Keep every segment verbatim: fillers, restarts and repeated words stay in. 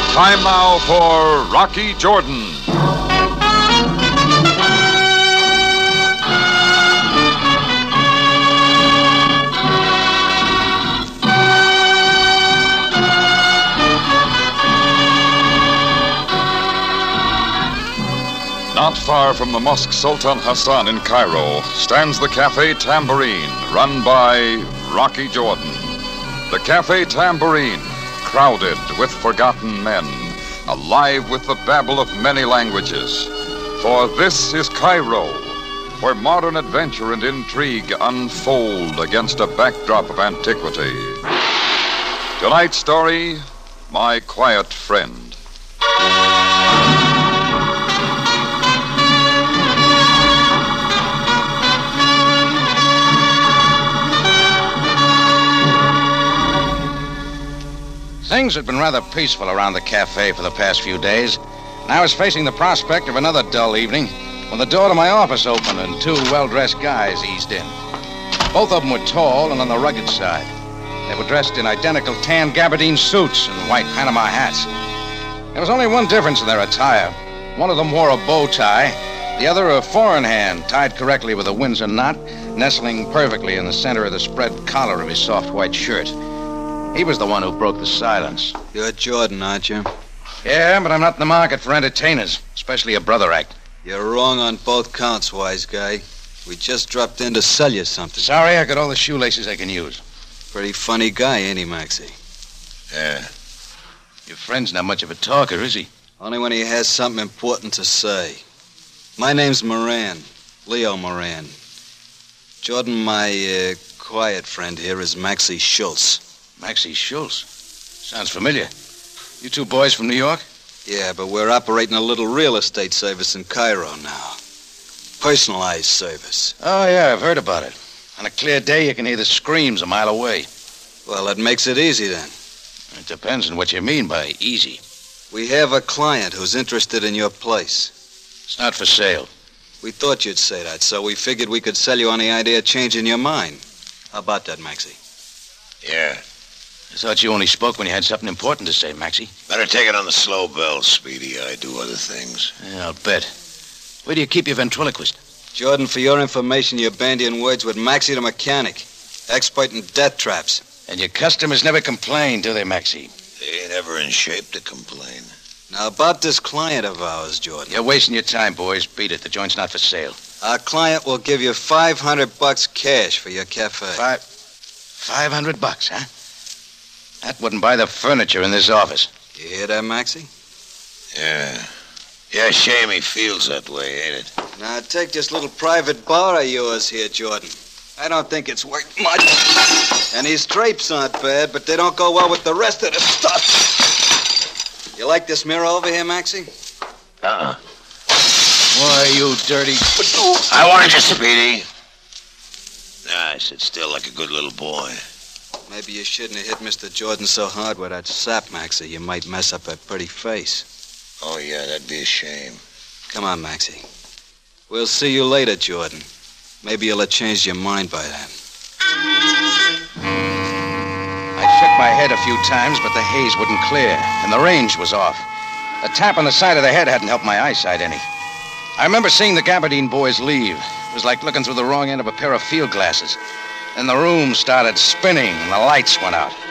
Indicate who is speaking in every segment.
Speaker 1: Time now for Rocky Jordan. Not far from the Mosque Sultan Hassan in Cairo stands the Cafe Tambourine, run by Rocky Jordan. The Cafe Tambourine, crowded with forgotten men, alive with the babble of many languages. For this is Cairo, where modern adventure and intrigue unfold against a backdrop of antiquity. Tonight's story, My Quiet Friend.
Speaker 2: Things had been rather peaceful around the cafe for the past few days, and I was facing the prospect of another dull evening when the door to my office opened and two well-dressed guys eased in. Both of them were tall and on the rugged side. They were dressed in identical tan gabardine suits and white Panama hats. There was only one difference in their attire. One of them wore a bow tie, the other a four-in-hand tied correctly with a Windsor knot, nestling perfectly in the center of the spread collar of his soft white shirt. He was the one who broke the silence.
Speaker 3: You're Jordan, aren't you?
Speaker 2: Yeah, but I'm not in the market for entertainers, especially a brother act.
Speaker 3: You're wrong on both counts, wise guy. We just dropped in to sell you something.
Speaker 2: Sorry, I got all the shoelaces I can use.
Speaker 3: Pretty funny guy, ain't he, Maxie?
Speaker 2: Yeah. Your friend's not much of a talker, is he?
Speaker 3: Only when he has something important to say. My name's Moran. Leo Moran. Jordan, my uh, quiet friend here is Maxie Schultz.
Speaker 2: Maxie Schultz? Sounds familiar. You two boys from New York?
Speaker 3: Yeah, but we're operating a little real estate service in Cairo now. Personalized service.
Speaker 2: Oh, yeah, I've heard about it. On a clear day, you can hear the screams a mile away.
Speaker 3: Well, that makes it easy, then.
Speaker 2: It depends on what you mean by easy.
Speaker 3: We have a client who's interested in your place.
Speaker 2: It's not for sale.
Speaker 3: We thought you'd say that, so we figured we could sell you on the idea of changing your mind. How about that, Maxie?
Speaker 4: Yeah.
Speaker 2: I thought you only spoke when you had something important to say, Maxie.
Speaker 4: Better take it on the slow bell, Speedy. I do other things.
Speaker 2: Yeah, I'll bet. Where do you keep your ventriloquist?
Speaker 3: Jordan, for your information, you're bandying words with Maxie the mechanic, expert in death traps.
Speaker 2: And your customers never complain, do they, Maxie?
Speaker 4: They ain't ever in shape to complain.
Speaker 3: Now, about this client of ours, Jordan.
Speaker 2: You're wasting your time, boys. Beat it. The joint's not for sale.
Speaker 3: Our client will give you five hundred bucks cash for your cafe.
Speaker 2: Five... Five hundred bucks, huh? That wouldn't buy the furniture in this office.
Speaker 3: You hear that, Maxie?
Speaker 4: Yeah. Yeah, shame he feels that way, ain't it?
Speaker 3: Now, take this little private bar of yours here, Jordan. I don't think it's worth much. And these drapes aren't bad, but they don't go well with the rest of the stuff. You like this mirror over here, Maxie?
Speaker 4: Uh-uh.
Speaker 2: Why, you dirty...
Speaker 4: I warned you, Speedy. Nah, sit still like a good little boy.
Speaker 3: Maybe you shouldn't have hit Mister Jordan so hard with that sap, Maxie. You might mess up that pretty face.
Speaker 4: Oh, yeah, that'd be a shame.
Speaker 3: Come on, Maxie. We'll see you later, Jordan. Maybe you'll have changed your mind by then.
Speaker 2: I shook my head a few times, but the haze wouldn't clear, and the range was off. A tap on the side of the head hadn't helped my eyesight any. I remember seeing the Gabardine boys leave. It was like looking through the wrong end of a pair of field glasses. Then the room started spinning, and the lights went out.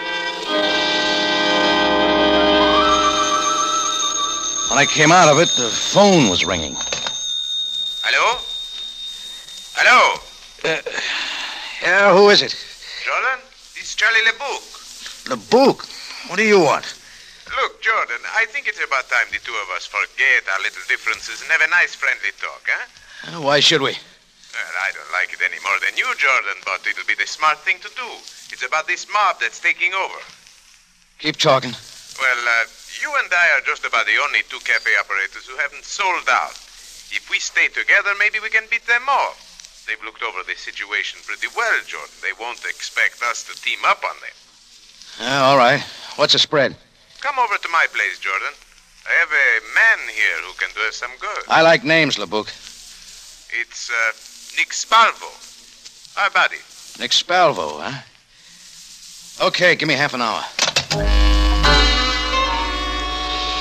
Speaker 2: When I came out of it, the phone was ringing.
Speaker 5: Hello? Hello?
Speaker 2: Uh, yeah, who is it?
Speaker 5: Jordan, it's Charlie LeBouc.
Speaker 2: LeBouc? What do you want?
Speaker 5: Look, Jordan, I think it's about time the two of us forget our little differences and have a nice friendly talk, huh?
Speaker 2: Uh, why should we?
Speaker 5: Well, I don't like it any more than you, Jordan, but it'll be the smart thing to do. It's about this mob that's taking over.
Speaker 2: Keep talking.
Speaker 5: Well, uh, you and I are just about the only two cafe operators who haven't sold out. If we stay together, maybe we can beat them off. They've looked over the situation pretty well, Jordan. They won't expect us to team up on them.
Speaker 2: Uh, all right. What's the spread?
Speaker 5: Come over to my place, Jordan. I have a man here who can do us some good.
Speaker 2: I like names, LeBouc.
Speaker 5: It's, uh... Nick Spalvo. How about it?
Speaker 2: Nick Spalvo, huh? Okay, give me half an hour.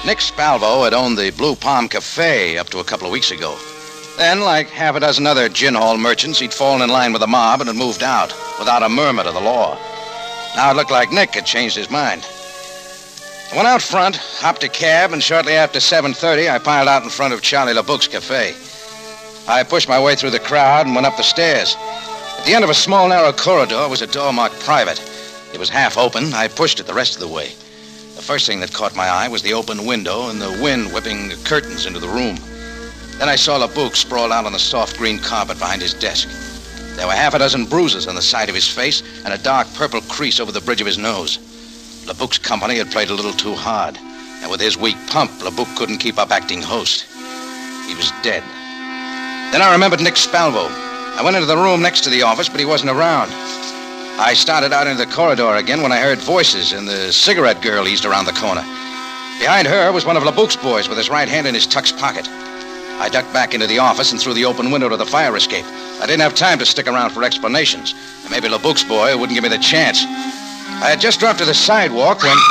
Speaker 2: Nick Spalvo had owned the Blue Palm Cafe up to a couple of weeks ago. Then, like half a dozen other gin hall merchants, he'd fallen in line with the mob and had moved out without a murmur to the law. Now it looked like Nick had changed his mind. I went out front, hopped a cab, and shortly after seven thirty, I piled out in front of Charlie LeBouk's cafe. I pushed my way through the crowd and went up the stairs. At the end of a small, narrow corridor was a door marked private. It was half open. I pushed it the rest of the way. The first thing that caught my eye was the open window and the wind whipping the curtains into the room. Then I saw LeBouk sprawled out on the soft green carpet behind his desk. There were half a dozen bruises on the side of his face and a dark purple crease over the bridge of his nose. LeBouk's company had played a little too hard, and with his weak pump, LeBouk couldn't keep up acting host. He was dead. Then I remembered Nick Spalvo. I went into the room next to the office, but he wasn't around. I started out into the corridor again when I heard voices, and the cigarette girl eased around the corner. Behind her was one of LeBouk's boys with his right hand in his tux pocket. I ducked back into the office and through the open window to the fire escape. I didn't have time to stick around for explanations, and maybe LeBouk's boy wouldn't give me the chance. I had just dropped to the sidewalk when...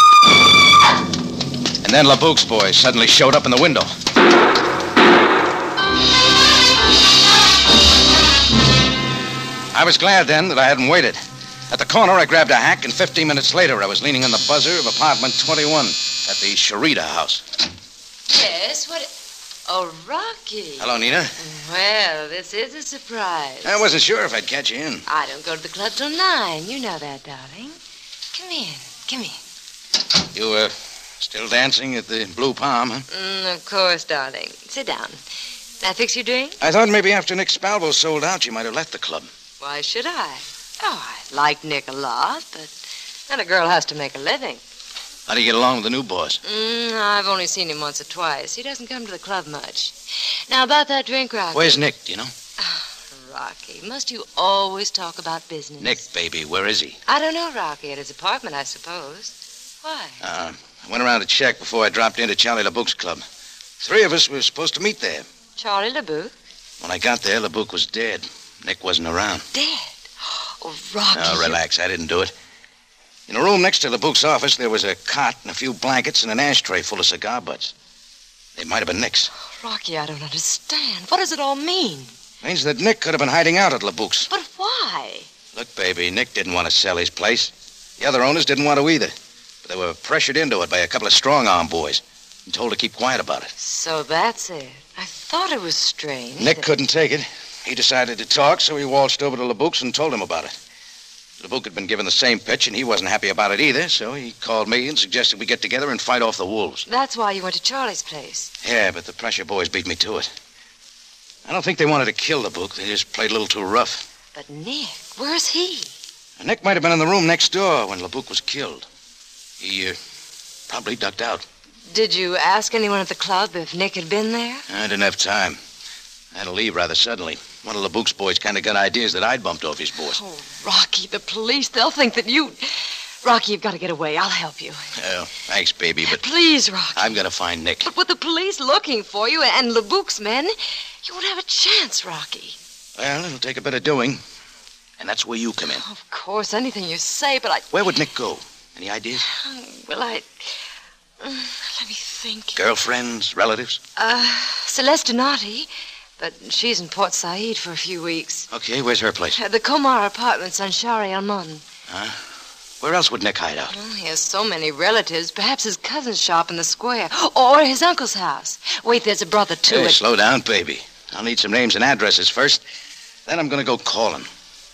Speaker 2: And then LeBouk's boy suddenly showed up in the window. I was glad then that I hadn't waited. At the corner, I grabbed a hack, and fifteen minutes later, I was leaning on the buzzer of apartment twenty-one at the Sharita house.
Speaker 6: Yes, what... Oh, Rocky.
Speaker 2: Hello, Nina.
Speaker 6: Well, this is a surprise.
Speaker 2: I wasn't sure if I'd catch you in.
Speaker 6: I don't go to the club till nine. You know that, darling. Come in. Come in.
Speaker 2: You, uh, still dancing at the Blue Palm, huh?
Speaker 6: Mm, of course, darling. Sit down. Now, fix your drink?
Speaker 2: I thought maybe after Nick Spalvo sold out, you might have left the club.
Speaker 6: Why should I? Oh, I like Nick a lot, but then a girl has to make a living.
Speaker 2: How do you get along with the new boss?
Speaker 6: Mm, I've only seen him once or twice. He doesn't come to the club much. Now, about that drink, Rocky.
Speaker 2: Where's Nick, do you know?
Speaker 6: Oh, Rocky, must you always talk about business?
Speaker 2: Nick, baby, where is he?
Speaker 6: I don't know, Rocky. At his apartment, I suppose. Why?
Speaker 2: Uh, I went around to check before I dropped into Charlie LeBouk's club. Three of us were supposed to meet there.
Speaker 6: Charlie LeBouk?
Speaker 2: When I got there, LeBouk was dead. Nick wasn't around.
Speaker 6: Dead? Oh, Rocky.
Speaker 2: No, relax. I didn't do it. In a room next to LeBouk's office, there was a cot and a few blankets and an ashtray full of cigar butts. They might have been Nick's.
Speaker 6: Rocky, I don't understand. What does it all mean?
Speaker 2: Means that Nick could have been hiding out at LeBouk's.
Speaker 6: But why?
Speaker 2: Look, baby, Nick didn't want to sell his place. The other owners didn't want to either. But they were pressured into it by a couple of strong-arm boys and told to keep quiet about it.
Speaker 6: So that's it. I thought it was strange.
Speaker 2: Nick
Speaker 6: that...
Speaker 2: couldn't take it. He decided to talk, so he waltzed over to LeBouk's and told him about it. LeBouk had been given the same pitch, and he wasn't happy about it either, so he called me and suggested we get together and fight off the wolves.
Speaker 6: That's why you went to Charlie's place.
Speaker 2: Yeah, but the pressure boys beat me to it. I don't think they wanted to kill LeBouk. They just played a little too rough.
Speaker 6: But Nick, where's he?
Speaker 2: And Nick might have been in the room next door when LeBouk was killed. He, uh, probably ducked out.
Speaker 6: Did you ask anyone at the club if Nick had been there?
Speaker 2: I didn't have time. I had to leave rather suddenly. One of LeBouk's boys kind of got ideas that I'd bumped off his boss.
Speaker 6: Oh, Rocky, the police, they'll think that you... Rocky, you've got to get away. I'll help you.
Speaker 2: Well, thanks, baby, but...
Speaker 6: Please, Rocky.
Speaker 2: I'm going to find Nick.
Speaker 6: But with the police looking for you and LeBouk's men, you won't have a chance, Rocky.
Speaker 2: Well, it'll take a bit of doing. And that's where you come in.
Speaker 6: Of course, anything you say, but I...
Speaker 2: Where would Nick go? Any ideas?
Speaker 6: Well, I... Let me think.
Speaker 2: Girlfriends, relatives?
Speaker 6: Uh, Celeste Donati... But she's in Port Said for a few weeks.
Speaker 2: Okay, where's her place?
Speaker 6: Uh, the Komar Apartments on Shari Almon.
Speaker 2: Huh? Where else would Nick hide out?
Speaker 6: Well, he has so many relatives. Perhaps his cousin's shop in the square. Or his uncle's house. Wait, there's a brother, too.
Speaker 2: Hey,
Speaker 6: at...
Speaker 2: slow down, baby. I'll need some names and addresses first. Then I'm going to go call him.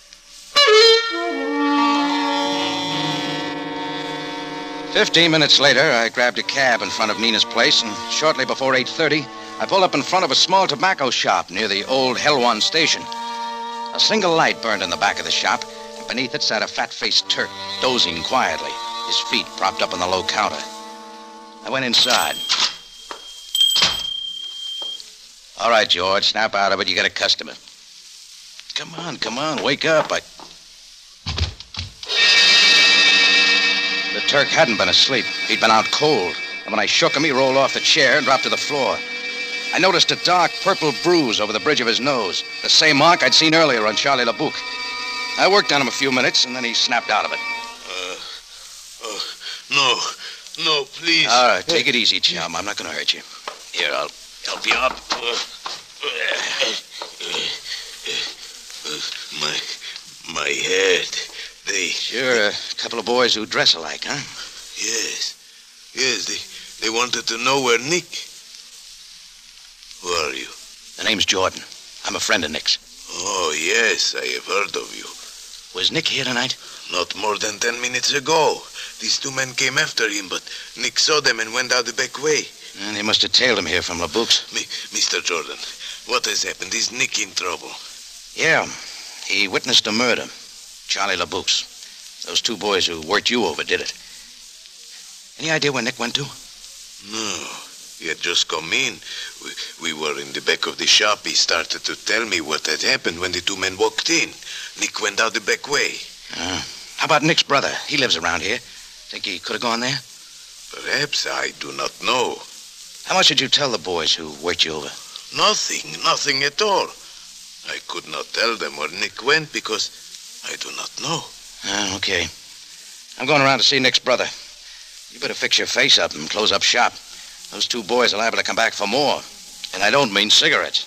Speaker 2: Fifteen minutes later, I grabbed a cab in front of Nina's place, and shortly before eight thirty, I pulled up in front of a small tobacco shop near the old Helwan station. A single light burned in the back of the shop, and beneath it sat a fat-faced Turk, dozing quietly, his feet propped up on the low counter. I went inside. All right, George, snap out of it. You got a customer. Come on, come on, wake up. I... The Turk hadn't been asleep. He'd been out cold. And when I shook him, he rolled off the chair and dropped to the floor. I noticed a dark purple bruise over the bridge of his nose, the same mark I'd seen earlier on Charlie LeBouk. I worked on him a few minutes, and then he snapped out of it.
Speaker 4: Uh, uh, no, No, please.
Speaker 2: All right, take it easy, chum. I'm not going to hurt you. Here, I'll help you up.
Speaker 4: My, my head. They...
Speaker 2: Sure, a couple of boys who dress alike, huh?
Speaker 4: Yes. Yes, they, they wanted to know where Nick... Who are you?
Speaker 2: The name's Jordan. I'm a friend of Nick's.
Speaker 4: Oh, yes, I have heard of you.
Speaker 2: Was Nick here tonight?
Speaker 4: Not more than ten minutes ago. These two men came after him, but Nick saw them and went out the back way.
Speaker 2: And they must have tailed him here from LeBouk's.
Speaker 4: Mi- Mister Jordan, what has happened? Is Nick in trouble?
Speaker 2: Yeah, he witnessed a murder. Charlie LeBouk's. Those two boys who worked you over did it. Any idea where Nick went to?
Speaker 4: No. He had just come in. We, we were in the back of the shop. He started to tell me what had happened when the two men walked in. Nick went out the back way.
Speaker 2: Uh, how about Nick's brother? He lives around here. Think he could have gone there?
Speaker 4: Perhaps. I do not know.
Speaker 2: How much did you tell the boys who worked you over?
Speaker 4: Nothing. Nothing at all. I could not tell them where Nick went because I do not know.
Speaker 2: Uh, okay. I'm going around to see Nick's brother. You better fix your face up and close up shop. Those two boys are liable to come back for more. And I don't mean cigarettes.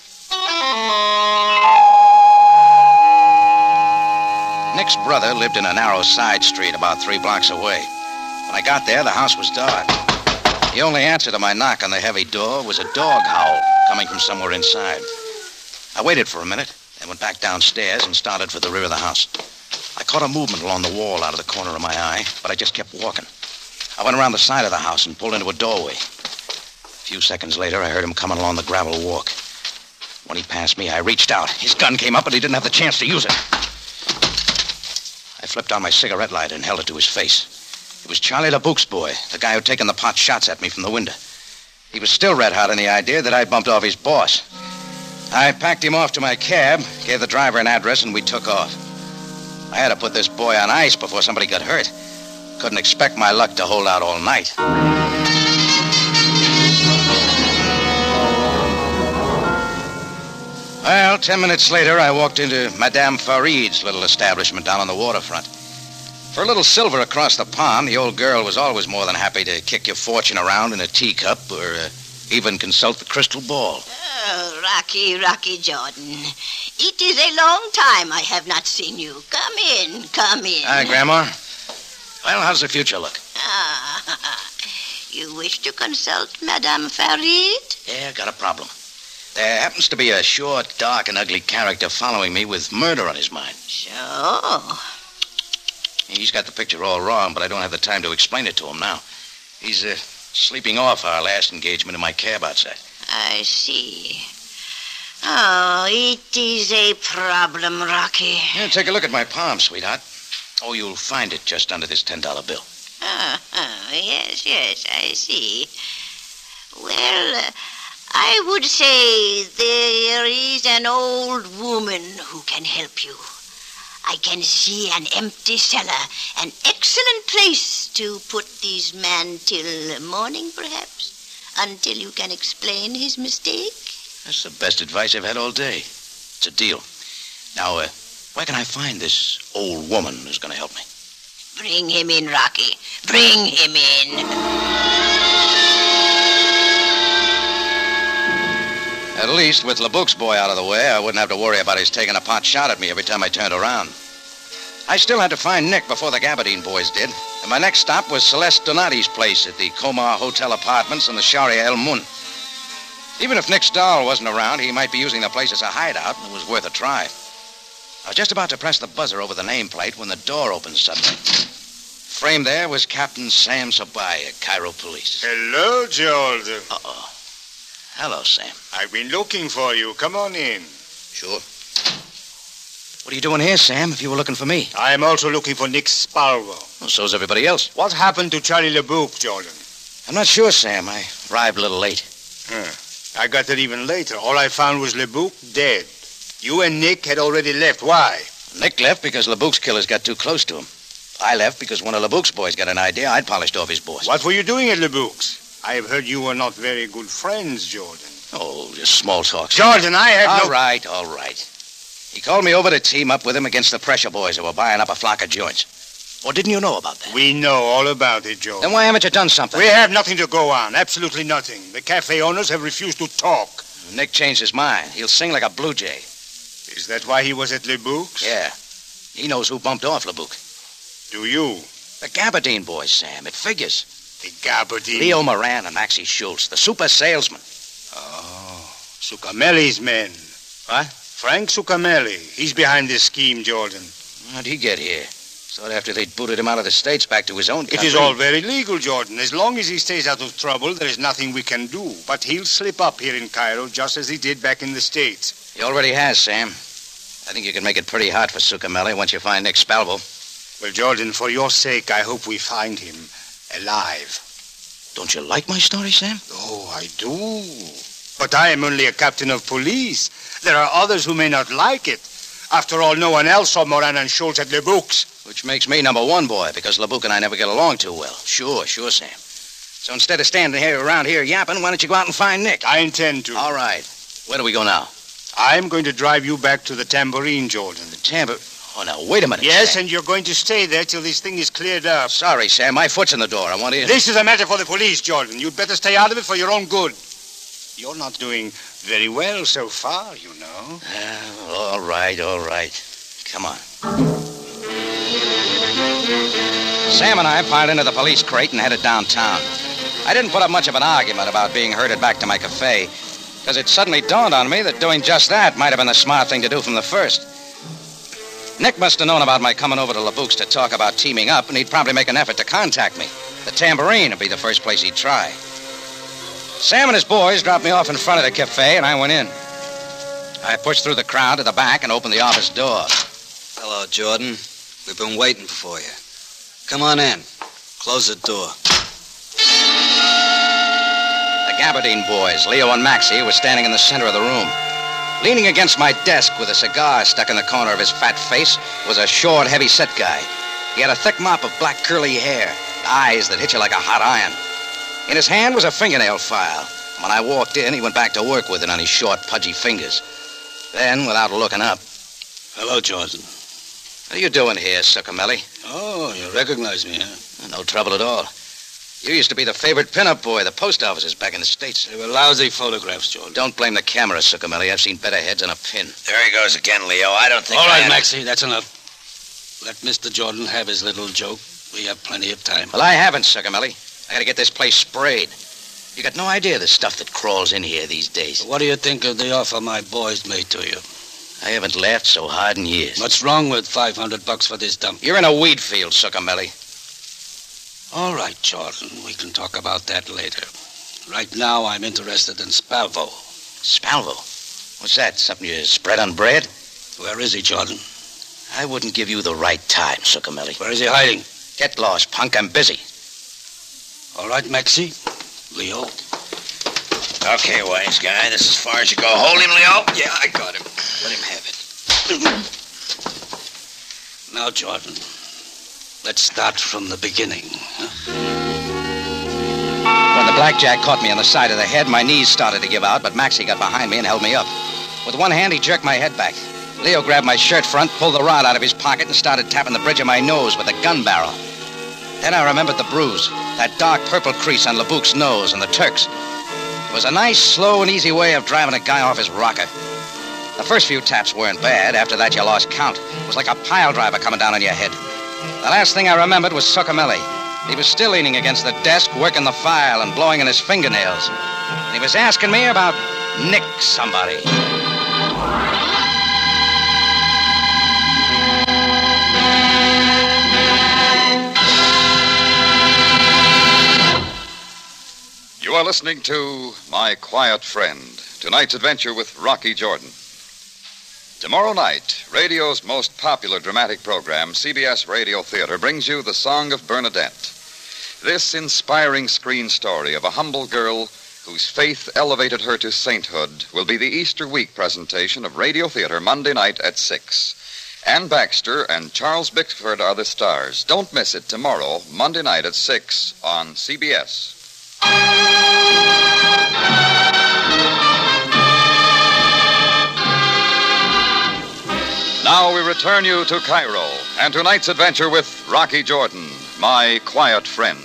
Speaker 2: Nick's brother lived in a narrow side street about three blocks away. When I got there, the house was dark. The only answer to my knock on the heavy door was a dog howl coming from somewhere inside. I waited for a minute, then went back downstairs and started for the rear of the house. I caught a movement along the wall out of the corner of my eye, but I just kept walking. I went around the side of the house and pulled into a doorway. A few seconds later, I heard him coming along the gravel walk. When he passed me, I reached out. His gun came up, but he didn't have the chance to use it. I flipped on my cigarette lighter and held it to his face. It was Charlie LeBouk's boy, the guy who'd taken the pot shots at me from the window. He was still red hot on the idea that I'd bumped off his boss. I packed him off to my cab, gave the driver an address, and we took off. I had to put this boy on ice before somebody got hurt. Couldn't expect my luck to hold out all night. Well, ten minutes later, I walked into Madame Farid's little establishment down on the waterfront. For a little silver across the pond, the old girl was always more than happy to kick your fortune around in a teacup or uh, even consult the crystal ball.
Speaker 7: Oh, Rocky, Rocky Jordan. It is a long time I have not seen you. Come in, come in.
Speaker 2: Hi, Grandma. Well, how's the future look?
Speaker 7: Ah, you wish to consult Madame Farid?
Speaker 2: Yeah, got a problem. There happens to be a short, dark, and ugly character following me with murder on his mind.
Speaker 7: So?
Speaker 2: He's got the picture all wrong, but I don't have the time to explain it to him now. He's uh, sleeping off our last engagement in my cab outside.
Speaker 7: I see. Oh, it is a problem, Rocky.
Speaker 2: Yeah, take a look at my palm, sweetheart. Oh, you'll find it just under this ten dollar bill.
Speaker 7: Oh, oh, yes, yes, I see. Well, uh, I would say there is an old woman who can help you. I can see an empty cellar, an excellent place to put this man till morning, perhaps, until you can explain his mistake.
Speaker 2: That's the best advice I've had all day. It's a deal. Now, uh, where can I find this old woman who's going to help me?
Speaker 7: Bring him in, Rocky. Bring him in.
Speaker 2: At least, with LeBouk's boy out of the way, I wouldn't have to worry about his taking a pot shot at me every time I turned around. I still had to find Nick before the Gabardine boys did, and my next stop was Celeste Donati's place at the Comar Hotel Apartments in the Sharia El Mun. Even if Nick's doll wasn't around, he might be using the place as a hideout, and it was worth a try. I was just about to press the buzzer over the nameplate when the door opened suddenly. Framed there was Captain Sam Sabaya, Cairo Police.
Speaker 8: Hello, Jordan.
Speaker 2: Uh-oh. Hello, Sam.
Speaker 8: I've been looking for you. Come on in.
Speaker 2: Sure. What are you doing here, Sam, if you were looking for me?
Speaker 8: I am also looking for Nick Sparrow.
Speaker 2: Well, so's everybody else.
Speaker 8: What happened to Charlie LeBouk, Jordan?
Speaker 2: I'm not sure, Sam. I arrived a little late.
Speaker 8: Huh. I got there even later. All I found was LeBouk dead. You and Nick had already left. Why?
Speaker 2: Nick left because LeBouk's killers got too close to him. I left because one of LeBouk's boys got an idea I'd polished off his boss.
Speaker 8: What were you doing at LeBouk's? I have heard you were not very good friends, Jordan.
Speaker 2: Oh, just small talk. Sam.
Speaker 8: Jordan, I have
Speaker 2: All
Speaker 8: no...
Speaker 2: right, all right. He called me over to team up with him against the pressure boys who were buying up a flock of joints. Or didn't you know about that?
Speaker 8: We know all about it, Joe.
Speaker 2: Then why haven't you done something?
Speaker 8: We have nothing to go on. Absolutely nothing. The cafe owners have refused to talk.
Speaker 2: Nick changed his mind. He'll sing like a blue jay.
Speaker 8: Is that why he was at Le Bouc's?
Speaker 2: Yeah. He knows who bumped off LeBouc.
Speaker 8: Do you?
Speaker 2: The Gabardine boys, Sam. It figures.
Speaker 8: The Gabardine?
Speaker 2: Leo Moran and Maxie Schultz, the super salesman.
Speaker 8: Oh, Sucamelli's men.
Speaker 2: What?
Speaker 8: Frank Sucamelli. He's behind this scheme, Jordan.
Speaker 2: How'd he get here? Thought after they'd booted him out of the States back to his own country.
Speaker 8: It is all very legal, Jordan. As long as he stays out of trouble, there is nothing we can do. But he'll slip up here in Cairo just as he did back in the States.
Speaker 2: He already has, Sam. I think you can make it pretty hard for Sucamelli once you find Nick Spalvo.
Speaker 8: Well, Jordan, for your sake, I hope we find him alive.
Speaker 2: Don't you like my story, Sam?
Speaker 8: Oh, I do. But I am only a captain of police. There are others who may not like it. After all, no one else saw Moran and Schultz at Le Bouc's.
Speaker 2: Which makes me number one boy, because LeBouc and I never get along too well. Sure, sure, Sam. So instead of standing here around here yapping, why don't you go out and find Nick?
Speaker 8: I intend to.
Speaker 2: All right. Where do we go now?
Speaker 8: I'm going to drive you back to the Tambourine, Jordan.
Speaker 2: The Tambourine? Oh, now, wait a minute,
Speaker 8: Yes,
Speaker 2: Sam.
Speaker 8: and you're going to stay there till this thing is cleared up.
Speaker 2: Sorry, Sam. My foot's in the door. I want in.
Speaker 8: This is a matter for the police, Jordan. You'd better stay out of it for your own good. You're not doing very well so far, you know.
Speaker 2: Uh, all right, all right. Come on. Sam and I piled into the police crate and headed downtown. I didn't put up much of an argument about being herded back to my cafe, because it suddenly dawned on me that doing just that might have been the smart thing to do from the first. Nick must have known about my coming over to LeBouc's to talk about teaming up, and he'd probably make an effort to contact me. The Tambourine would be the first place he'd try. Sam and his boys dropped me off in front of the cafe, and I went in. I pushed through the crowd to the back and opened the office door.
Speaker 3: Hello, Jordan. We've been waiting for you. Come on in. Close the door.
Speaker 2: The Gabardine boys, Leo and Maxie, were standing in the center of the room. Leaning against my desk with a cigar stuck in the corner of his fat face was a short, heavy-set guy. He had a thick mop of black curly hair, eyes that hit you like a hot iron. In his hand was a fingernail file. When I walked in, he went back to work with it on his short, pudgy fingers. Then, without looking up...
Speaker 9: Hello, Jordan.
Speaker 2: What are you doing here, Sucamelli?
Speaker 9: Oh, you recognize me, huh?
Speaker 2: No trouble at all. You used to be the favorite pinup boy of the post offices back in the States.
Speaker 9: They were lousy photographs, Jordan.
Speaker 2: Don't blame the camera, Sucamelli. I've seen better heads than a pin.
Speaker 4: There he goes again, Leo. I don't think
Speaker 9: All right,
Speaker 4: I...
Speaker 9: Maxie, that's enough. Let Mister Jordan have his little joke. We have plenty of time.
Speaker 2: Well, I haven't, Sucamelli. I gotta get this place sprayed. You got no idea the stuff that crawls in here these days.
Speaker 9: What do you think of the offer my boys made to you?
Speaker 2: I haven't laughed so hard in years.
Speaker 9: What's wrong with five hundred bucks for this dump?
Speaker 2: You're in a weed field, Sucamelli.
Speaker 9: All right, Jordan. We can talk about that later. Right now, I'm interested in Spalvo.
Speaker 2: Spalvo? What's that? Something you spread on bread?
Speaker 9: Where is he, Jordan?
Speaker 2: I wouldn't give you the right time, Sucamelli.
Speaker 9: Where is he hiding?
Speaker 2: Get lost, punk. I'm busy.
Speaker 9: All right, Maxie. Leo.
Speaker 4: Okay, wise guy. This is as far as you go. Hold him, Leo.
Speaker 3: Yeah, I got him. Let him have it.
Speaker 9: Now, Jordan, let's start from the beginning. Huh?
Speaker 2: When the blackjack caught me on the side of the head, my knees started to give out, but Maxie got behind me and held me up. With one hand, he jerked my head back. Leo grabbed my shirt front, pulled the rod out of his pocket, and started tapping the bridge of my nose with a gun barrel. Then I remembered the bruise, that dark purple crease on LeBouc's nose and the Turks. It was a nice, slow, and easy way of driving a guy off his rocker. The first few taps weren't bad. After that, you lost count. It was like a pile driver coming down on your head. The last thing I remembered was Sucamelli. He was still leaning against the desk, working the file and blowing in his fingernails. And he was asking me about Nick somebody.
Speaker 1: You are listening to My Quiet Friend, tonight's adventure with Rocky Jordan. Tomorrow night, radio's most popular dramatic program, C B S Radio Theater, brings you The Song of Bernadette. This inspiring screen story of a humble girl whose faith elevated her to sainthood will be the Easter week presentation of Radio Theater Monday night at six. Ann Baxter and Charles Bickford are the stars. Don't miss it tomorrow, Monday night at six on C B S. Now we return you to Cairo. And tonight's adventure with Rocky Jordan, my quiet friend.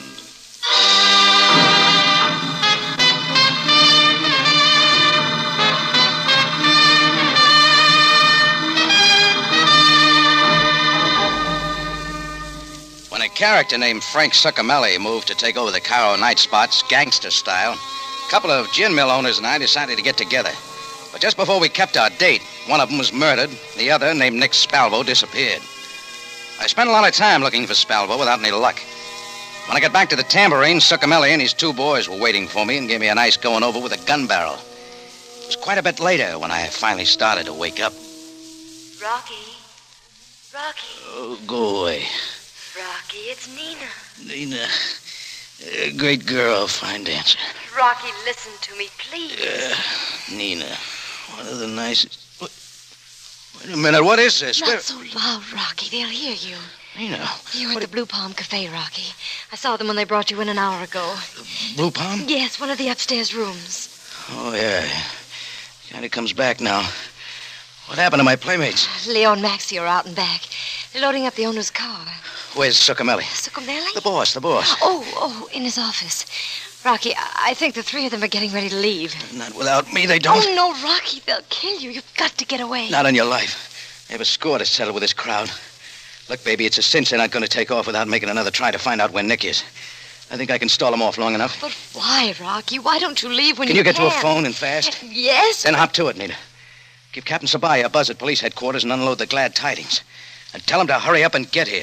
Speaker 2: When a character named Frank Succamelli moved to take over the Cairo night spots, gangster style, a couple of gin mill owners and I decided to get together. But just before we kept our date, one of them was murdered. The other, named Nick Spalvo, disappeared. I spent a lot of time looking for Spalvo without any luck. When I got back to the Tambourine, Succamelli and his two boys were waiting for me and gave me a nice going over with a gun barrel. It was quite a bit later when I finally started to wake up.
Speaker 6: Rocky. Rocky.
Speaker 2: Oh, go away.
Speaker 6: Rocky, it's Nina.
Speaker 2: Nina. A great girl, fine dancer.
Speaker 6: Rocky, listen to me, please.
Speaker 2: Uh, Nina. One of the nicest... Wait a minute, what is this?
Speaker 6: Not
Speaker 2: Where...
Speaker 6: so loud, Rocky. They'll hear you.
Speaker 2: Nina.
Speaker 6: You're at the Blue Palm Cafe, Rocky. I saw them when they brought you in an hour ago.
Speaker 2: Blue Palm?
Speaker 6: Yes, one of the upstairs rooms.
Speaker 2: Oh, yeah. Kind of comes back now. What happened to my playmates?
Speaker 6: Leo and Maxie are out and back. They're loading up the owner's car.
Speaker 2: Where's Succamelli?
Speaker 6: Succamelli?
Speaker 2: The boss, the boss.
Speaker 6: Oh, oh, in his office. Rocky, I think the three of them are getting ready to leave.
Speaker 2: Not without me, they don't.
Speaker 6: Oh, no, Rocky, they'll kill you. You've got to get away.
Speaker 2: Not on your life. They have a score to settle with this crowd. Look, baby, it's a cinch they're not going to take off without making another try to find out where Nick is. I think I can stall them off long enough.
Speaker 6: But why, Rocky? Why don't you leave when
Speaker 2: can
Speaker 6: you
Speaker 2: you
Speaker 6: can?
Speaker 2: Can you get to a phone and fast?
Speaker 6: Yes.
Speaker 2: Then hop to it, Nina. Give Captain Sabaya a buzz at police headquarters and unload the glad tidings. And tell him to hurry up and get here.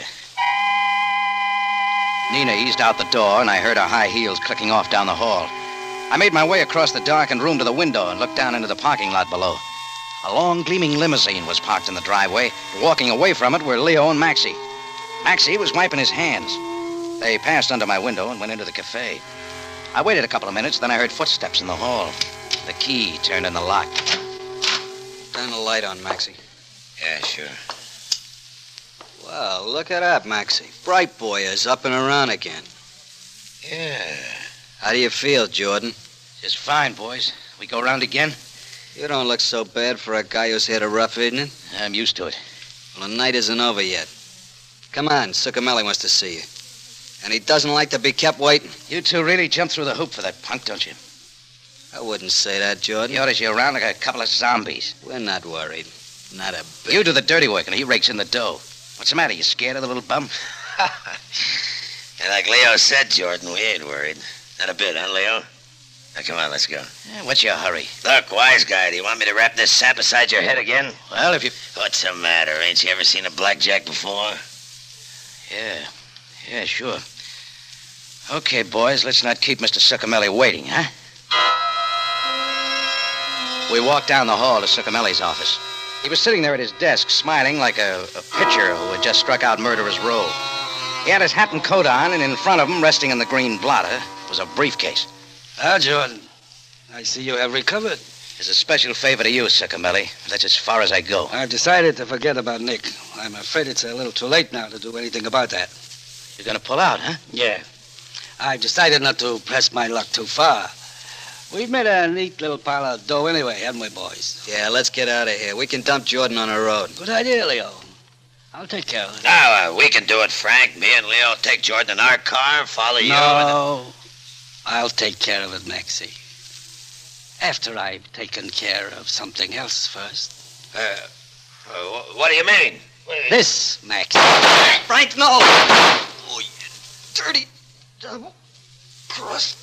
Speaker 2: Nina eased out the door, and I heard her high heels clicking off down the hall. I made my way across the darkened room to the window and looked down into the parking lot below. A long, gleaming limousine was parked in the driveway. Walking away from it were Leo and Maxie. Maxie was wiping his hands. They passed under my window and went into the cafe. I waited a couple of minutes, then I heard footsteps in the hall. The key turned in the lock.
Speaker 3: Turn the light on, Maxie.
Speaker 4: Yeah, sure.
Speaker 3: Well, look at that, Maxie. Bright boy is up and around again.
Speaker 2: Yeah.
Speaker 3: How do you feel, Jordan?
Speaker 2: Just fine, boys. We go round again?
Speaker 3: You don't look so bad for a guy who's had a rough evening.
Speaker 2: I'm used to it.
Speaker 3: Well, the night isn't over yet. Come on, Succamelli wants to see you. And he doesn't like to be kept waiting.
Speaker 2: You two really jumped through the hoop for that punk, don't you?
Speaker 3: I wouldn't say that, Jordan.
Speaker 2: He orders you around like a couple of zombies.
Speaker 3: We're not worried. Not a bit.
Speaker 2: You do the dirty work and he rakes in the dough. What's the matter? You scared of the little bum?
Speaker 4: And like Leo said, Jordan, we ain't worried. Not a bit, huh, Leo? Now, come on, let's go.
Speaker 2: Yeah, what's your hurry?
Speaker 4: Look, wise guy, do you want me to wrap this sap beside your head again?
Speaker 2: Well, if you...
Speaker 4: What's the matter? Ain't you ever seen a blackjack before?
Speaker 2: Yeah. Yeah, sure. Okay, boys, let's not keep Mister Succamelli waiting, huh? We walked down the hall to Succamelli's office. He was sitting there at his desk, smiling like a, a pitcher who had just struck out murderer's roll. He had his hat and coat on, and in front of him, resting on the green blotter, was a briefcase.
Speaker 9: Ah, Jordan, I see you have recovered.
Speaker 2: It's a special favor to you, Succamelli. That's as far as I go.
Speaker 9: I've decided to forget about Nick. I'm afraid it's a little too late now to do anything about that.
Speaker 2: You're going to pull out, huh?
Speaker 9: Yeah. I've decided not to press my luck too far. We've made a neat little pile of dough anyway, haven't we, boys?
Speaker 3: Yeah, let's get out of here. We can dump Jordan on the road.
Speaker 9: Good idea, Leo. I'll take care of it.
Speaker 4: Now, uh, we can do it, Frank. Me and Leo take Jordan in our car, follow you.
Speaker 9: No, and... I'll take care of it, Maxie. After I've taken care of something else first.
Speaker 4: Uh, uh, what do you mean?
Speaker 9: This, Maxie.
Speaker 3: Frank, no! Oh, you dirty double crust.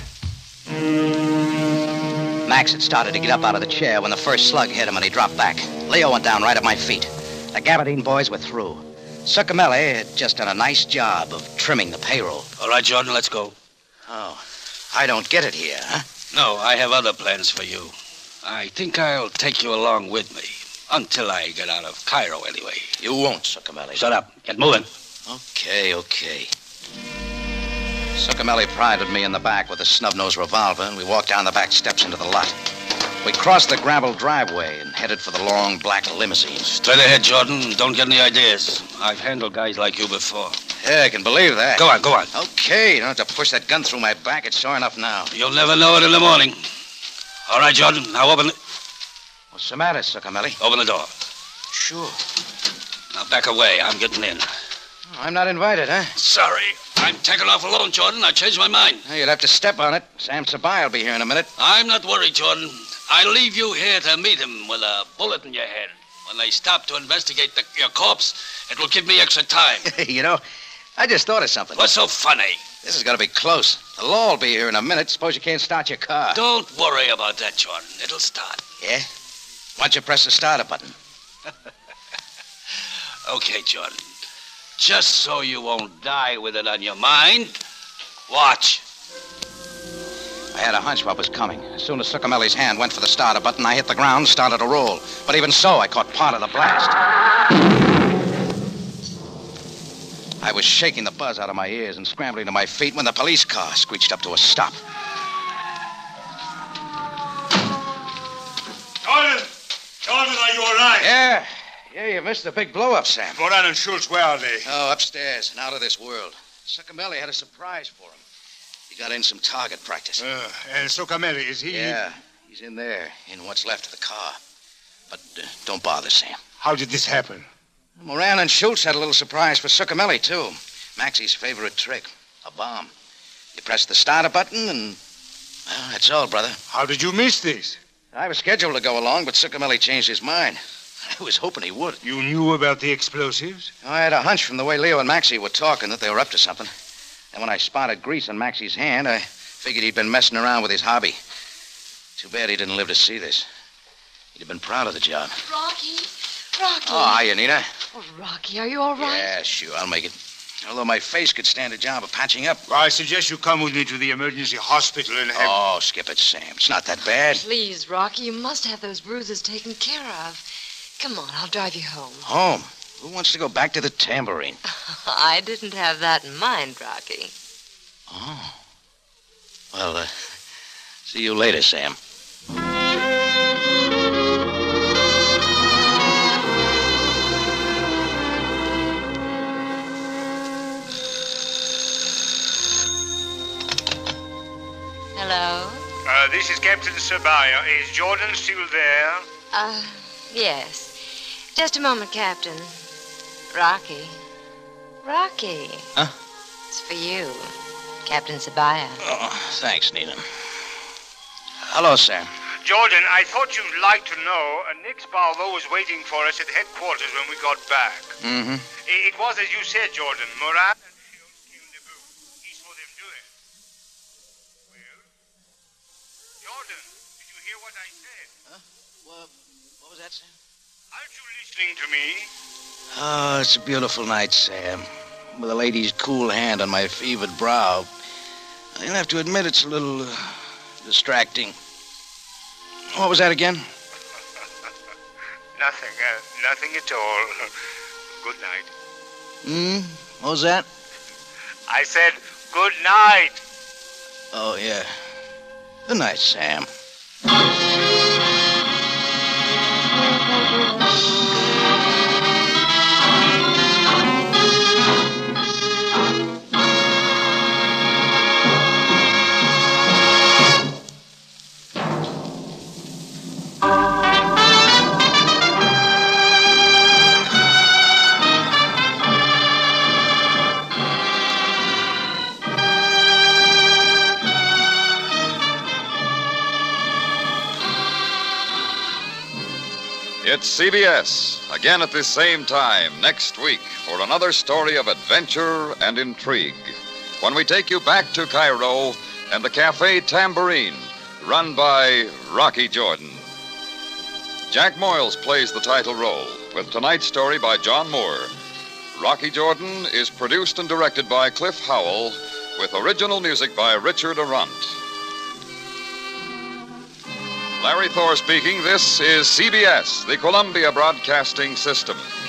Speaker 2: Max had started to get up out of the chair when the first slug hit him and he dropped back. Leo went down right at my feet. The Gabardine boys were through. Succamelli had just done a nice job of trimming the payroll.
Speaker 9: All right, Jordan, let's go.
Speaker 2: Oh, I don't get it here, huh?
Speaker 9: No, I have other plans for you. I think I'll take you along with me. Until I get out of Cairo, anyway.
Speaker 2: You won't, Succamelli.
Speaker 9: Shut up. Get moving.
Speaker 2: Okay, okay. Succamelli prided me in the back with a snub-nosed revolver, and we walked down the back steps into the lot. We crossed the gravel driveway and headed for the long black limousine.
Speaker 9: Straight ahead, Jordan. Don't get any ideas. I've handled guys like you before.
Speaker 2: Yeah, I can believe that.
Speaker 9: Go on, go on.
Speaker 2: Okay, you don't have to push that gun through my back. It's sore enough now.
Speaker 9: You'll never know it in the morning. All right, Jordan. Now open it.
Speaker 2: What's the matter, Succamelli?
Speaker 9: Open the door.
Speaker 2: Sure.
Speaker 9: Now back away. I'm getting in.
Speaker 2: I'm not invited, huh?
Speaker 9: Sorry. I'm taking off alone, Jordan. I changed my mind.
Speaker 2: Well, you'd have to step on it. Sam Sabai will be here in a minute.
Speaker 9: I'm not worried, Jordan. I'll leave you here to meet him with a bullet in your head. When they stop to investigate the, your corpse, it will give me extra time.
Speaker 2: You know, I just thought of something.
Speaker 9: What's so funny?
Speaker 2: This is going to be close. The law will be here in a minute. Suppose you can't start your car.
Speaker 9: Don't worry about that, Jordan. It'll start.
Speaker 2: Yeah? Why don't you press the starter button?
Speaker 9: Okay, Jordan. Just so you won't die with it on your mind, watch.
Speaker 2: I had a hunch what was coming. As soon as Succamelli's hand went for the starter button, I hit the ground and started to roll. But even so, I caught part of the blast. I was shaking the buzz out of my ears and scrambling to my feet when the police car screeched up to a stop.
Speaker 8: Jordan! Jordan, are you all right?
Speaker 2: Yeah. Yeah, you missed the big blow-up, Sam.
Speaker 8: Moran and Schultz, where are they?
Speaker 2: Oh, upstairs and out of this world. Succamelli had a surprise for him. He got in some target practice.
Speaker 8: Uh, and Succamelli, is he...
Speaker 2: Yeah, he's in there, in what's left of the car. But uh, don't bother, Sam.
Speaker 8: How did this happen?
Speaker 2: Moran and Schultz had a little surprise for Succamelli, too. Maxie's favorite trick, a bomb. You press the starter button and... Well, that's all, brother.
Speaker 8: How did you miss this?
Speaker 2: I was scheduled to go along, but Succamelli changed his mind. I was hoping he would.
Speaker 8: You knew about the explosives?
Speaker 2: I had a hunch from the way Leo and Maxie were talking that they were up to something. And when I spotted grease on Maxie's hand, I figured he'd been messing around with his hobby. Too bad he didn't live to see this. He'd have been proud of the job.
Speaker 6: Rocky, Rocky.
Speaker 2: Oh, hiya, Nina.
Speaker 6: Oh, Rocky, are you all right?
Speaker 2: Yeah, sure, I'll make it. Although my face could stand a job of patching up.
Speaker 8: Well, I suggest you come with me to the emergency hospital and have...
Speaker 2: Oh, skip it, Sam. It's not that bad.
Speaker 6: Please, Rocky, you must have those bruises taken care of. Come on, I'll drive you home.
Speaker 2: Home? Who wants to go back to the tambourine?
Speaker 6: I didn't have that in mind, Rocky.
Speaker 2: Oh. Well, uh, see you later, Sam.
Speaker 6: Hello?
Speaker 8: Uh, this is Captain Sabaya. Is Jordan still there?
Speaker 6: Uh, yes. Just a moment, Captain. Rocky. Rocky.
Speaker 2: Huh?
Speaker 6: It's for you, Captain Sabaya.
Speaker 2: Oh, thanks, Nina. Hello, Sam.
Speaker 8: Jordan, I thought you'd like to know uh, Nick Sparvo was waiting for us at headquarters when we got back.
Speaker 2: Mm-hmm.
Speaker 8: It, it was as you said, Jordan. Moran and Schultz came to boot. He saw them do it. Well, Jordan, did you hear what I said?
Speaker 2: Huh? Well, what was that, Sam?
Speaker 8: Aren't you listening to me?
Speaker 2: Oh, it's a beautiful night, Sam. With a lady's cool hand on my fevered brow. I'll have to admit it's a little uh, distracting. What was that again?
Speaker 8: Nothing, uh, nothing at all. Good night.
Speaker 2: Hmm? What was that?
Speaker 8: I said good night.
Speaker 2: Oh, yeah. Good night, Sam.
Speaker 1: It's C B S, again at this same time next week for another story of adventure and intrigue. When we take you back to Cairo and the Cafe Tambourine, run by Rocky Jordan. Jack Moyles plays the title role, with tonight's story by John Moore. Rocky Jordan is produced and directed by Cliff Howell, with original music by Richard Arant. Larry Thor speaking. This is C B S, the Columbia Broadcasting System.